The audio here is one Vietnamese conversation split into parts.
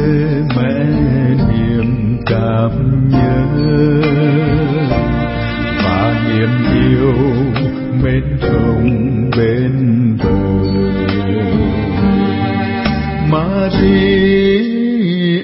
mẹ niềm cảm nhớ và niềm yêu mến không bên bờ. Maria,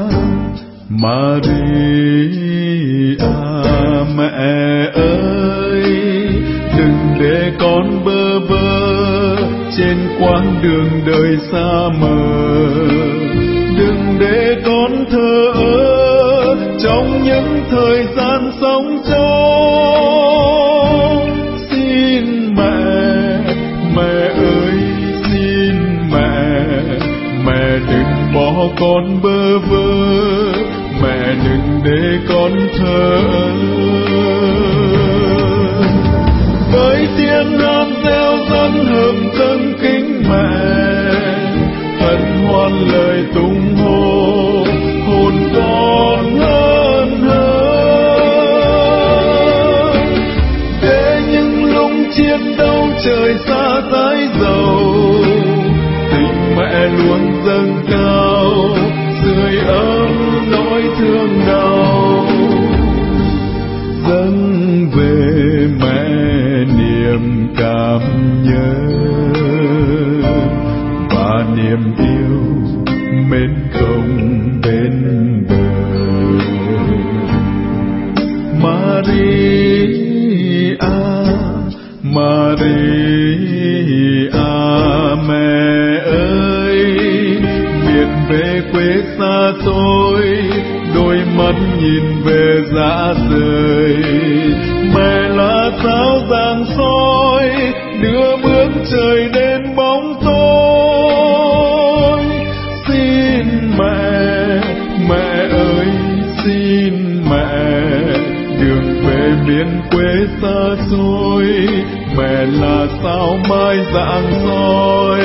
Maria, mẹ ơi, đừng để con bơ vơ trên quãng đường đời xa mờ, đừng để con thờ ơ trong những thời gian sống trôi. Xin mẹ, mẹ ơi, xin mẹ, mẹ đừng bỏ con bơ vơ, mẹ đừng để con thờ ơ. Với tiếng hát reo dẫn hợp dâng kính mẹ, hân hoan lời tung hô, hồn con hơn hơn. Để những lúc chiến đấu trời xa dãi dầu, tình mẹ luôn dâng cao, sưởi ấm nỗi thương đau. Dâng về mẹ niềm cảm nhớ và niềm yêu mến không bên bờ. Maria, Maria, mẹ ơi, miền về quê xa xôi, đôi mắt nhìn về dã rời. Mẹ là sao vàng soi, đưa bước trời đến bóng tối. Xin mẹ, mẹ ơi, xin mẹ, đường về miền quê xa xôi, mẹ là sao mai rạng soi.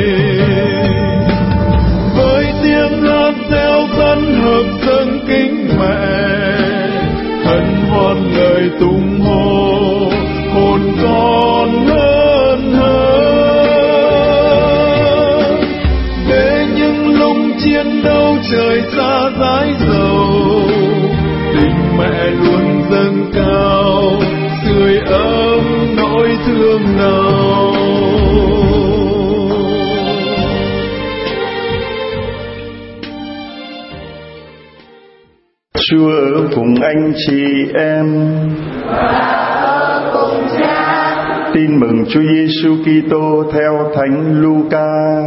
Với tiếng hát reo dẫn hợp dâng kính mẹ, hân hoan lời tung hô, hồn con hơn hơn. Để những lúc chiến đấu trời xa dãi dầu, tình mẹ luôn dâng cao, sưởi ấm nỗi thương đau. Chúa ở cùng anh chị em. Tin mừng Chúa Giêsu Kitô theo Thánh Luca.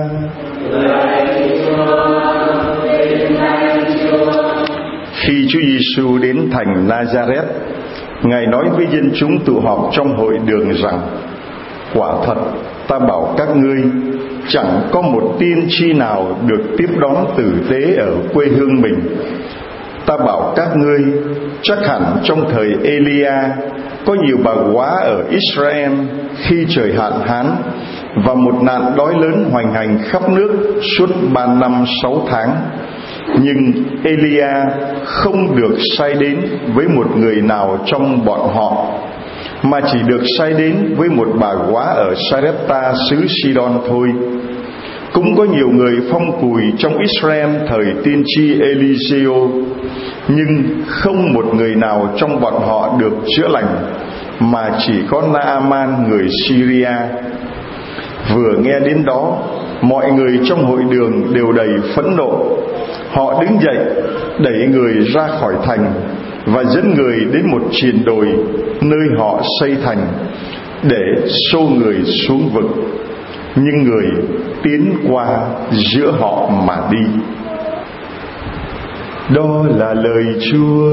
Khi Chúa Giêsu đến thành Nazareth, Ngài nói với dân chúng tụ họp trong hội đường rằng: quả thật ta bảo các ngươi, chẳng có một tiên tri nào được tiếp đón tử tế ở quê hương mình. Ta bảo các ngươi, chắc hẳn trong thời Elia có nhiều bà góa ở Israel khi trời hạn hán và một nạn đói lớn hoành hành khắp nước suốt 3 năm 6 tháng. Nhưng Elia không được sai đến với một người nào trong bọn họ, mà chỉ được sai đến với một bà góa ở Sarepta xứ Sidon thôi. Cũng có nhiều người phong cùi trong Israel thời tiên tri Eliseo, nhưng không một người nào trong bọn họ được chữa lành, mà chỉ có Naaman người Syria. Vừa nghe đến đó, mọi người trong hội đường đều đầy phẫn nộ. Họ đứng dậy, đẩy người ra khỏi thành và dẫn người đến một triền đồi nơi họ xây thành, để xô người xuống vực. Nhưng người tiến qua giữa họ mà đi. Đó là lời Chúa.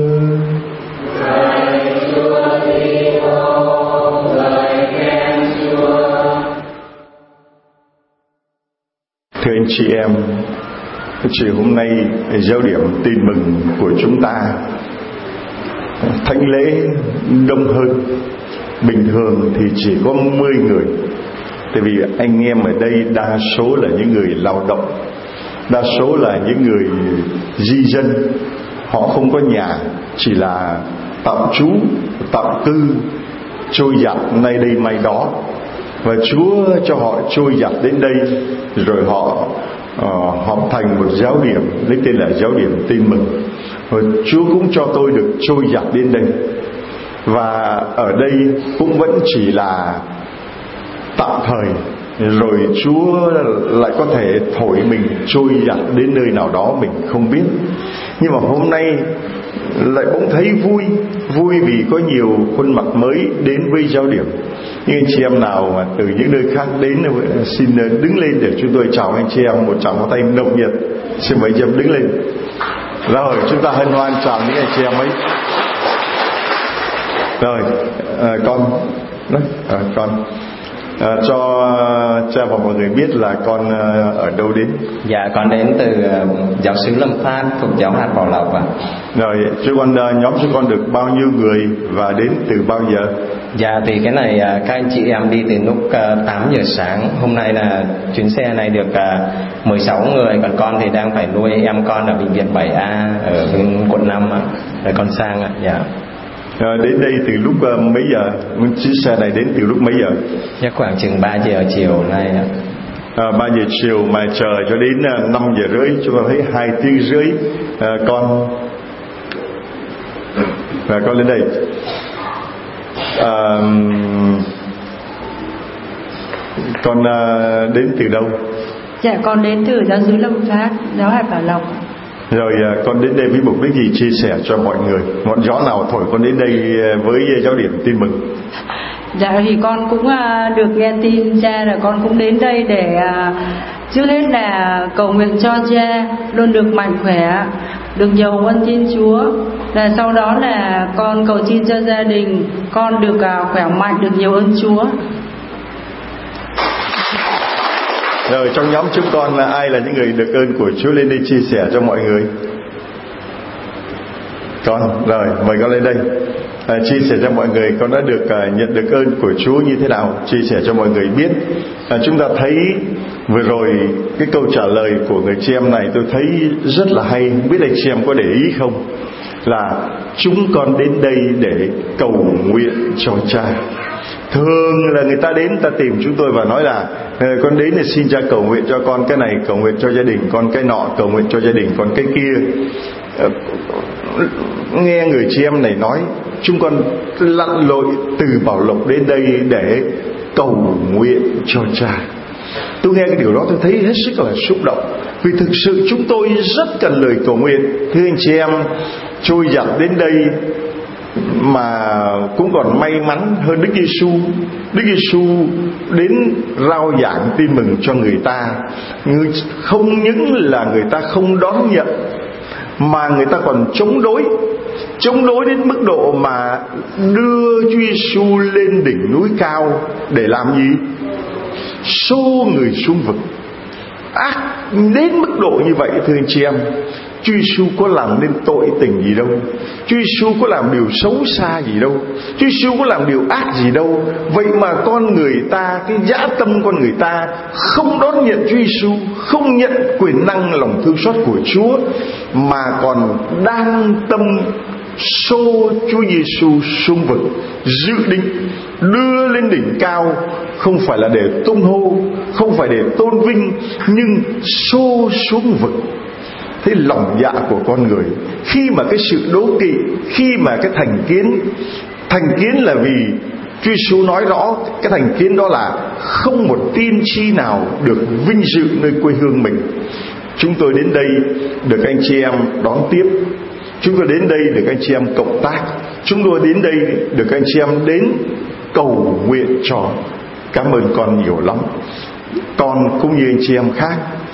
Thưa anh chị em, chiều hôm nay giáo điểm tin mừng của chúng ta, thánh lễ đông hơn. Bình thường thì chỉ có 10 người. Tại vì anh em ở đây đa số là những người lao động, đa số là những người di dân. Họ không có nhà, chỉ là tạm trú, tạm cư, trôi dạt nay đây mai đó. Và Chúa cho họ trôi dạt đến đây, rồi họ họp thành một giáo điểm lấy tên là giáo điểm tin mừng. Và Chúa cũng cho tôi được trôi dạt đến đây, và ở đây cũng vẫn chỉ là tạm thời, rồi Chúa lại có thể thổi mình trôi dạt đến nơi nào đó mình không biết. Nhưng mà hôm nay lại bỗng thấy vui vì có nhiều khuôn mặt mới đến với giáo điểm. Những anh chị em nào mà từ những nơi khác đến xin đứng lên để chúng tôi chào anh chị em một tràng tay nồng nhiệt. Xin mời anh chị em đứng lên. Rồi chúng ta hân hoan chào những anh chị em ấy. Rồi con cho cha và mọi người biết là con ở đâu đến. Dạ con đến từ giáo xứ Lâm Phát thuộc giáo hạt Bảo Lộc ạ. Rồi nhóm chúng con được bao nhiêu người và đến từ bao giờ? Dạ thì cái này các anh chị em đi từ lúc 8 giờ sáng. Hôm nay là chuyến xe này được 16 người, còn con thì đang phải nuôi em con ở bệnh viện 7A ở bên quận 5 ạ. Rồi con sang ạ. Dạ. Đến đây từ lúc mấy giờ? Chiếc xe này đến từ lúc mấy giờ? Chắc khoảng chừng 3 giờ chiều nay ạ. 3 giờ chiều mà chờ cho đến 5 giờ rưỡi, chúng ta thấy 2 tiếng rưỡi. Con lên đây. Con đến từ đâu? Dạ con đến từ giáo xứ Lâm Phát, giáo hạt Bảo Lộc. Rồi con đến đây với mục đích gì, chia sẻ cho mọi người? Ngọn gió nào thổi con đến đây với giáo điểm tin mừng? Dạ thì con cũng được nghe tin cha, là con cũng đến đây để trước hết là cầu nguyện cho cha luôn được mạnh khỏe, được nhiều ơn Thiên Chúa. Là sau đó là con cầu xin cho gia đình con được khỏe mạnh, được nhiều ơn Chúa. Rồi trong nhóm chúng con là ai là những người được ơn của Chúa lên đây chia sẻ cho mọi người? Con, rồi mời con lên đây chia sẻ cho mọi người con đã được nhận được ơn của Chúa như thế nào, chia sẻ cho mọi người biết. Chúng ta thấy vừa rồi cái câu trả lời của người chị em này tôi thấy rất là hay, không biết anh chị em có để ý không, là chúng con đến đây để cầu nguyện cho cha. Thường là người ta đến, ta tìm chúng tôi và nói là con đến để xin cha cầu nguyện cho con cái này, cầu nguyện cho gia đình con cái nọ, cầu nguyện cho gia đình con cái kia. Nghe người chị em này nói, chúng con lặn lội từ Bảo Lộc đến đây để cầu nguyện cho cha. Tôi nghe cái điều đó tôi thấy hết sức là xúc động, vì thực sự chúng tôi rất cần lời cầu nguyện. Thưa anh chị em, trôi dạt đến đây mà cũng còn may mắn hơn Đức Giêsu. Đức Giêsu đến rao giảng tin mừng cho người ta, không những là người ta không đón nhận mà người ta còn chống đối đến mức độ mà đưa Chúa Giêsu lên đỉnh núi cao để làm gì? Xô người xuống vực. Ác đến mức độ như vậy thưa anh chị em. Chúa Giêsu có làm nên tội tình gì đâu, Chúa Giêsu có làm điều xấu xa gì đâu, Chúa Giêsu có làm điều ác gì đâu. Vậy mà con người ta, cái dã tâm con người ta không đón nhận Chúa Giêsu, không nhận quyền năng lòng thương xót của Chúa, mà còn đang tâm xô Chúa Giêsu xuống vực, dự định đưa lên đỉnh cao, không phải là để tung hô, không phải để tôn vinh, nhưng xô xuống vực. Thế lòng dạ của con người, khi mà cái sự đố kỵ, khi mà cái thành kiến là vì Chúa Giêsu nói rõ cái thành kiến đó là không một tiên tri nào được vinh dự nơi quê hương mình. Chúng tôi đến đây được anh chị em đón tiếp, chúng tôi đến đây được anh chị em cộng tác, chúng tôi đến đây được anh chị em đến cầu nguyện cho. Cảm ơn con nhiều lắm. Con cũng như anh chị em khác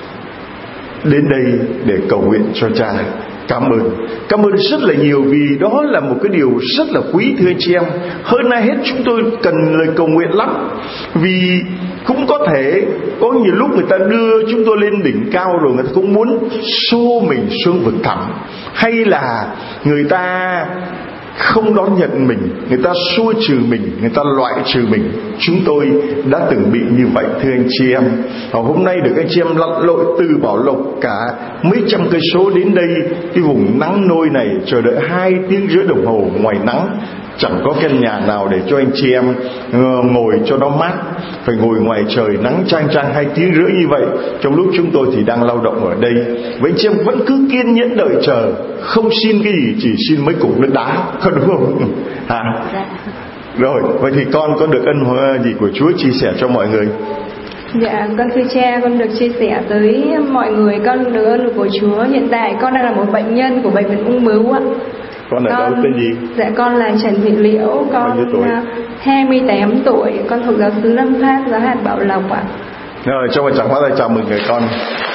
đến đây để cầu nguyện cho cha. Cảm ơn rất là nhiều, vì đó là một cái điều rất là quý thưa anh chị em. Hơn ai hết chúng tôi cần lời cầu nguyện lắm, vì cũng có thể có nhiều lúc người ta đưa chúng tôi lên đỉnh cao rồi người ta cũng muốn xô mình xuống vực thẳm, hay là người ta không đón nhận mình, người ta xua trừ mình, người ta loại trừ mình. Chúng tôi đã từng bị như vậy thưa anh chị em. Hôm nay được anh chị em lặn lội từ Bảo Lộc cả mấy trăm cây số đến đây, cái vùng nắng nôi này, chờ đợi 2 tiếng rưỡi đồng hồ ngoài nắng. Chẳng có căn nhà nào để cho anh chị em ngồi cho nó mát, phải ngồi ngoài trời nắng chang chang 2 tiếng rưỡi như vậy. Trong lúc chúng tôi thì đang lao động ở đây, vậy chị em vẫn cứ kiên nhẫn đợi chờ, không xin cái gì, chỉ xin mấy cục nước đá, có đúng không? Hả? Rồi, vậy thì con có được ân gì của Chúa chia sẻ cho mọi người? Dạ, con thưa cha, con được chia sẻ tới mọi người con được ơn của Chúa. Hiện tại con đang là một bệnh nhân của bệnh viện ung bướu ạ. Con ở đâu, tên gì? Dạ, con là Trần Thị Liễu, con 28 tuổi, con thuộc giáo xứ Lâm Phát, giáo hạt Bảo Lộc ạ. Rồi, cho một tràng pháo tay chào mừng người con.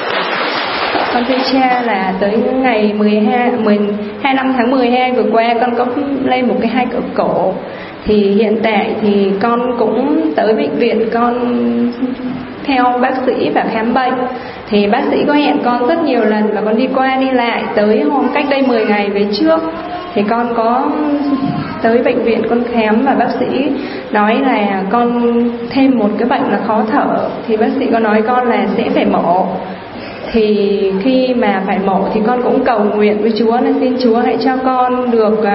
Con thưa cha là tới ngày 25 tháng 12 vừa qua con có lên một cái 2 cửa cổ. Thì hiện tại thì con cũng tới bệnh viện con theo bác sĩ và khám bệnh. Thì bác sĩ có hẹn con rất nhiều lần và con đi qua đi lại. Tới hôm cách đây 10 ngày về trước thì con có tới bệnh viện con khám và bác sĩ nói là con thêm một cái bệnh là khó thở. Thì bác sĩ có nói con là sẽ phải mổ. Thì khi mà phải mổ thì con cũng cầu nguyện với Chúa là xin Chúa hãy cho con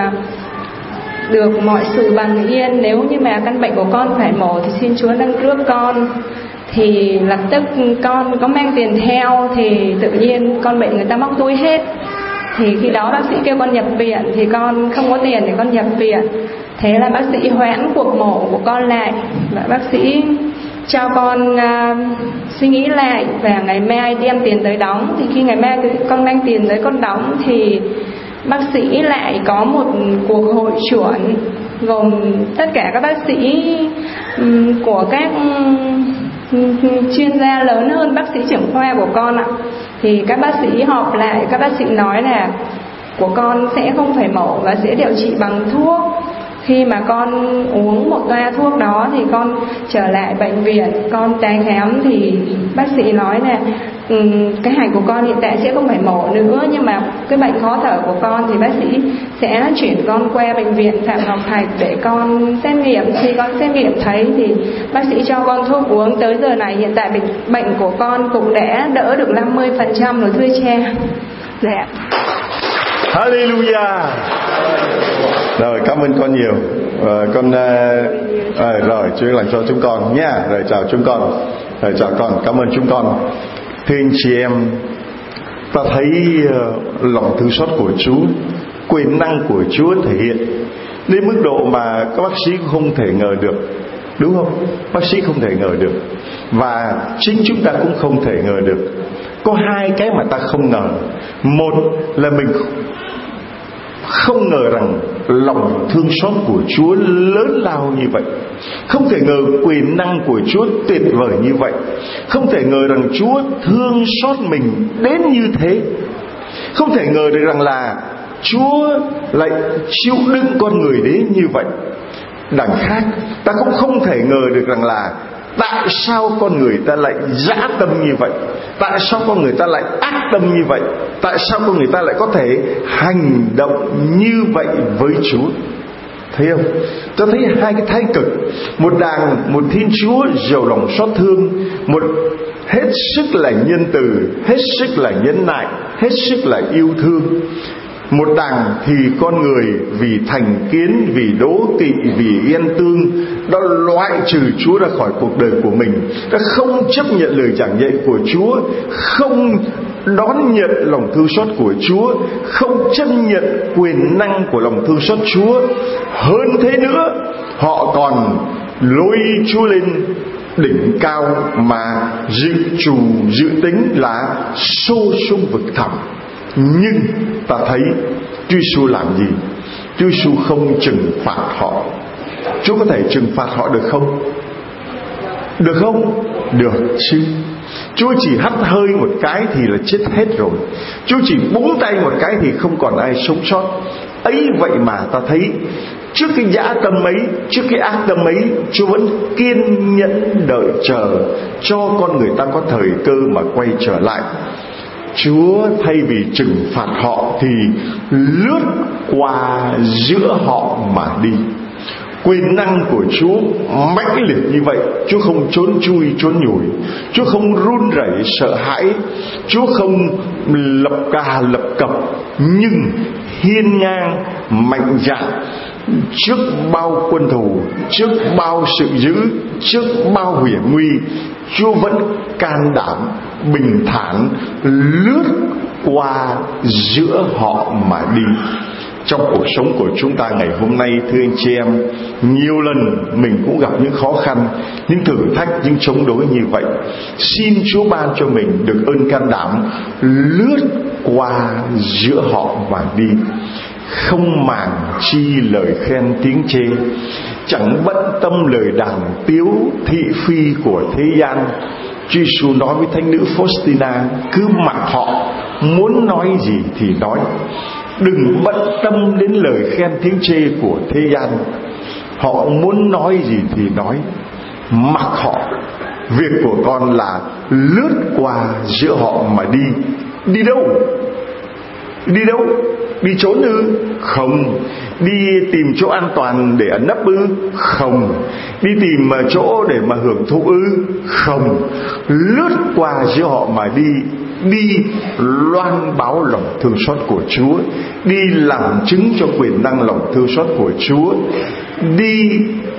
được mọi sự bằng yên. Nếu như mà căn bệnh của con phải mổ thì xin Chúa nâng rước con. Thì lập tức con có mang tiền theo thì tự nhiên con bệnh người ta móc túi hết. Thì khi đó bác sĩ kêu con nhập viện thì con không có tiền để con nhập viện. Thế là bác sĩ hoãn cuộc mổ của con lại và bác sĩ cho con suy nghĩ lại và ngày mai đem tiền tới đóng. Thì khi ngày mai con mang tiền tới con đóng thì bác sĩ lại có một cuộc hội chuẩn gồm tất cả các bác sĩ của các chuyên gia lớn hơn bác sĩ trưởng khoa của con ạ. Thì các bác sĩ họp lại, các bác sĩ nói là của con sẽ không phải mổ và sẽ điều trị bằng thuốc. Khi mà con uống một toa thuốc đó thì con trở lại bệnh viện, con tái khám thì bác sĩ nói là cái hạch của con hiện tại sẽ không phải mổ nữa, nhưng mà cái bệnh khó thở của con thì bác sĩ sẽ chuyển con qua bệnh viện Phạm Ngọc Thạch để con xét nghiệm. Khi con xét nghiệm thấy thì bác sĩ cho con thuốc uống. Tới giờ này hiện tại bệnh của con cũng đã đỡ được 50% rồi thưa cha. Dạ. Hallelujah. Rồi, cảm ơn con nhiều. Rồi, Chúa lành cho chúng con nha. Rồi chào chúng con. Rồi chào con, cảm ơn chúng con. Thưa anh chị em, ta thấy lòng thương xót của Chúa, quyền năng của Chúa thể hiện đến mức độ mà các bác sĩ cũng không thể ngờ được, đúng không? Bác sĩ không thể ngờ được, và chính chúng ta cũng không thể ngờ được. Có 2 cái mà ta không ngờ. Một là mình không ngờ rằng lòng thương xót của Chúa lớn lao như vậy. Không thể ngờ quyền năng của Chúa tuyệt vời như vậy. Không thể ngờ rằng Chúa thương xót mình đến như thế. Không thể ngờ được rằng là Chúa lại chịu đựng con người đến như vậy. Đằng khác, ta cũng không thể ngờ được rằng là tại sao con người ta lại dã tâm như vậy, tại sao con người ta lại ác tâm như vậy, tại sao con người ta lại có thể hành động như vậy với Chúa. Thấy không? Ta thấy 2 cái thái cực. Một Thiên Chúa giàu lòng xót thương, một hết sức là nhân từ, hết sức là nhẫn nại, hết sức là yêu thương. Một đằng thì con người vì thành kiến, vì đố kỵ, vì ghen tương đã loại trừ Chúa ra khỏi cuộc đời của mình, đã không chấp nhận lời giảng dạy của Chúa, không đón nhận lòng thương xót của Chúa, không chấp nhận quyền năng của lòng thương xót Chúa. Hơn thế nữa, họ còn lôi Chúa lên đỉnh cao mà dự tính là xô sung vực thẳm. Nhưng ta thấy Chúa Giêsu làm gì? Chúa Giêsu không trừng phạt họ. Chúa có thể trừng phạt họ được không? Được không? Được chứ. Chúa chỉ hắt hơi một cái thì là chết hết rồi. Chúa chỉ búng tay một cái thì không còn ai sống sót. Ấy vậy mà ta thấy trước cái dã tâm ấy, trước cái ác tâm ấy, Chúa vẫn kiên nhẫn đợi chờ cho con người ta có thời cơ mà quay trở lại. Chúa thay vì trừng phạt họ thì lướt qua giữa họ mà đi. Quyền năng của Chúa mãnh liệt như vậy. Chúa không trốn chui trốn nhủi, Chúa không run rẩy sợ hãi, Chúa không lập cà lập cập, nhưng hiên ngang mạnh dạn trước bao quân thù, trước bao sự dữ, trước bao hiểm nguy, Chúa vẫn can đảm bình thản lướt qua giữa họ mà đi. Trong cuộc sống của chúng ta ngày hôm nay, thưa anh chị em, nhiều lần mình cũng gặp những khó khăn, những thử thách, những chống đối như vậy. Xin Chúa ban cho mình được ơn can đảm lướt qua giữa họ mà đi, không màng chi lời khen tiếng chê, chẳng bận tâm lời đàm tiếu thị phi của thế gian. Chúa Giêsu nói với thánh nữ Faustina, cứ mặc họ, muốn nói gì thì nói, đừng bận tâm đến lời khen tiếng chê của thế gian. Họ muốn nói gì thì nói, mặc họ. Việc của con là lướt qua giữa họ mà đi. Đi đâu? Đi đâu? Đi trốn ư? Không. Đi tìm chỗ an toàn để ẩn nấp ư? Không. Đi tìm chỗ để mà hưởng thụ ư? Không. Lướt qua giữa họ mà đi. Đi loan báo lòng thương xót của Chúa, đi làm chứng cho quyền năng lòng thương xót của Chúa, đi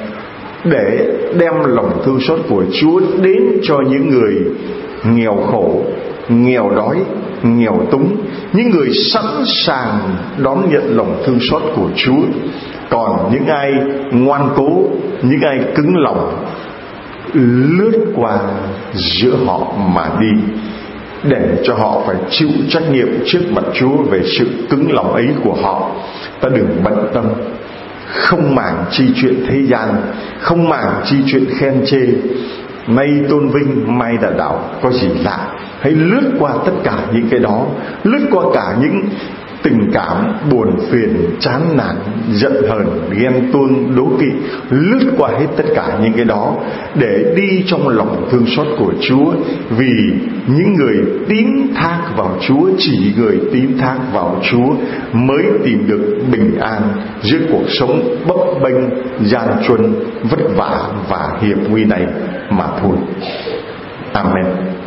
để đem lòng thương xót của Chúa đến cho những người nghèo khổ, nghèo đói, nghèo túng, những người sẵn sàng đón nhận lòng thương xót của Chúa. Còn những ai ngoan cố, những ai cứng lòng, lướt qua giữa họ mà đi, để cho họ phải chịu trách nhiệm trước mặt Chúa về sự cứng lòng ấy của họ. Ta đừng bận tâm, không màng chi chuyện thế gian, không màng chi chuyện khen chê. Nay tôn vinh, mai đà đạo, có gì lạ. Hãy lướt qua tất cả những cái đó, lướt qua cả những tình cảm buồn phiền, chán nản, giận hờn, ghen tuông, đố kỵ, lướt qua hết tất cả những cái đó để đi trong lòng thương xót của Chúa. Vì những người tín thác vào Chúa, chỉ người tín thác vào Chúa mới tìm được bình an giữa cuộc sống bấp bênh, gian truân, vất vả và hiểm nguy này mà thôi. Amen.